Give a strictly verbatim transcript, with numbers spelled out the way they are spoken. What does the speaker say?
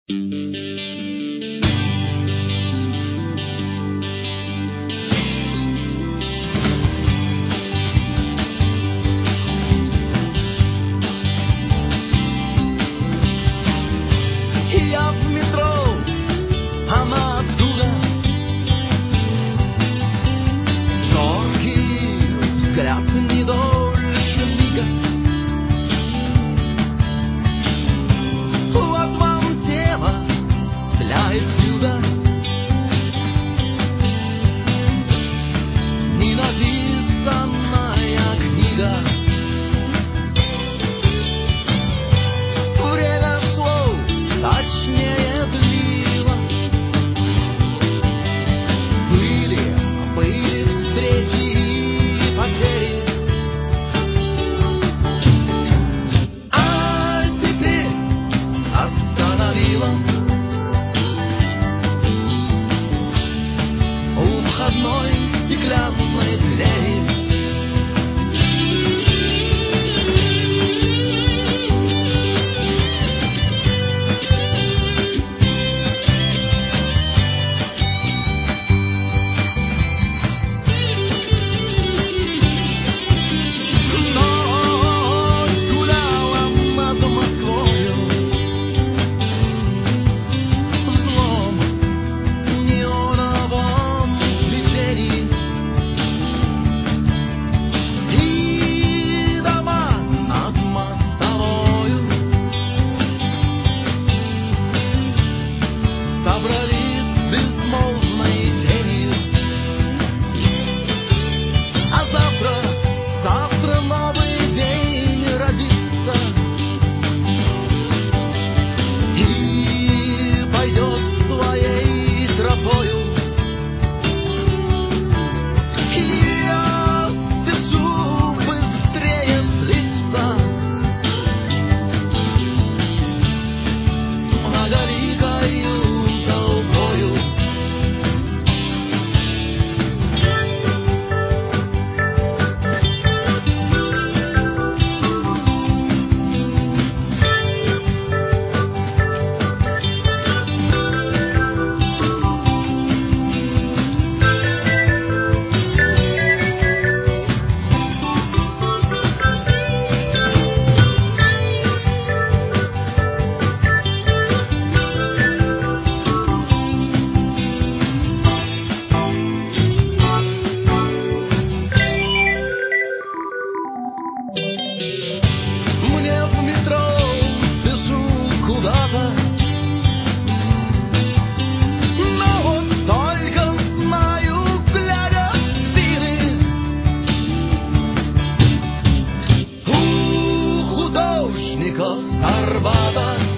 Я в метро, она оттуда. Зоркий взгляд не дольше мига. Вот вам тема для этюда. Ненаписанная книга. Время слов точнее длило. Были, были встречи и потери. А теперь остановилась у входной стеклянной двери. Ночь гуляла над Москвою в злом неоновом свечении. И дома над мостовою собрались безмолвной тенью. А завтра, завтра новый день родится и пойдет своей тропою. И я спешу быстрее слиться многоликою толпою. Мне в метро спешу куда-то, но вот только знаю, глядя в спины, у художников с Арбата